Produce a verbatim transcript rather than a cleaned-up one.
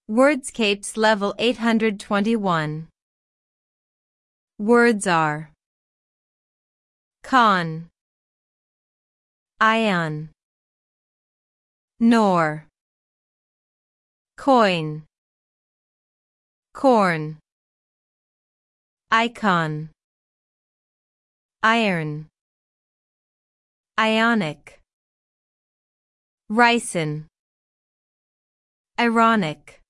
Wordscapes Level eight hundred twenty-one. Words are con, ion, nor, coin, corn, icon, iron, ionic, ricin, ironic.